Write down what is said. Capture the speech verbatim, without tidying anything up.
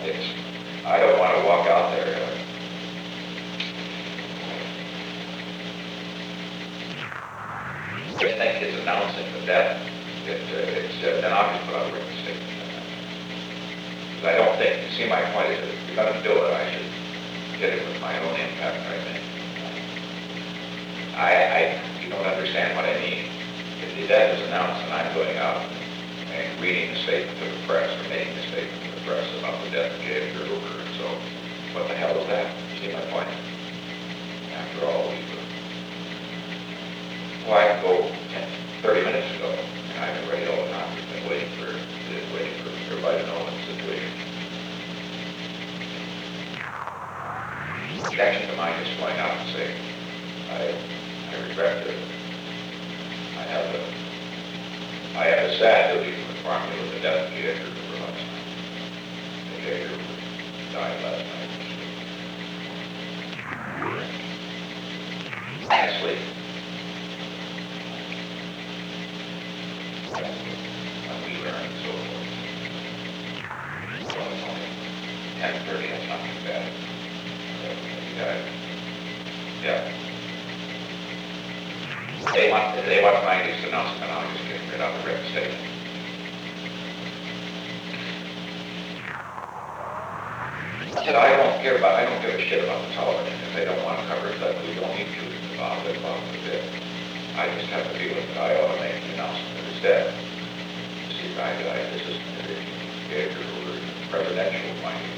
it's, I don't want to walk out there. uh, I think it's announcing that that, it, uh, it's, uh, then I'll just put out a written statement. Because I don't think, you see, my point is, if you're going to do it, I should get it with my own impact, I think. I, I, you don't understand what I mean. If the death is announced and I'm going out and reading the statement to the press, or making a statement to the press about the death of J. Edgar Hoover, and so, what the hell is that? You see my point? After all, we were, well, I could go ten, thirty minutes ago, and I've been ready all the time. We've been waiting for, waiting for everybody to know what the situation is. Reaction to mine is going out and saying, I, I regret that I have a, I have a sad duty to inform you of the death of J. Edgar Hoover last night. J. Edgar Hoover died last night. Asleep. When we learn and so forth. So it's only ten thirty, that's not too bad. Yeah. Yeah. They want, if they want to make this announcement, I'll just get rid of the written statement. I said, I don't care about, I don't give a shit about the television. If they don't want to cover it, then we don't need to involve it, involve it. I just have a feeling that I ought to make the announcement that it's dead. See, I, I, this is, this is presidential, mind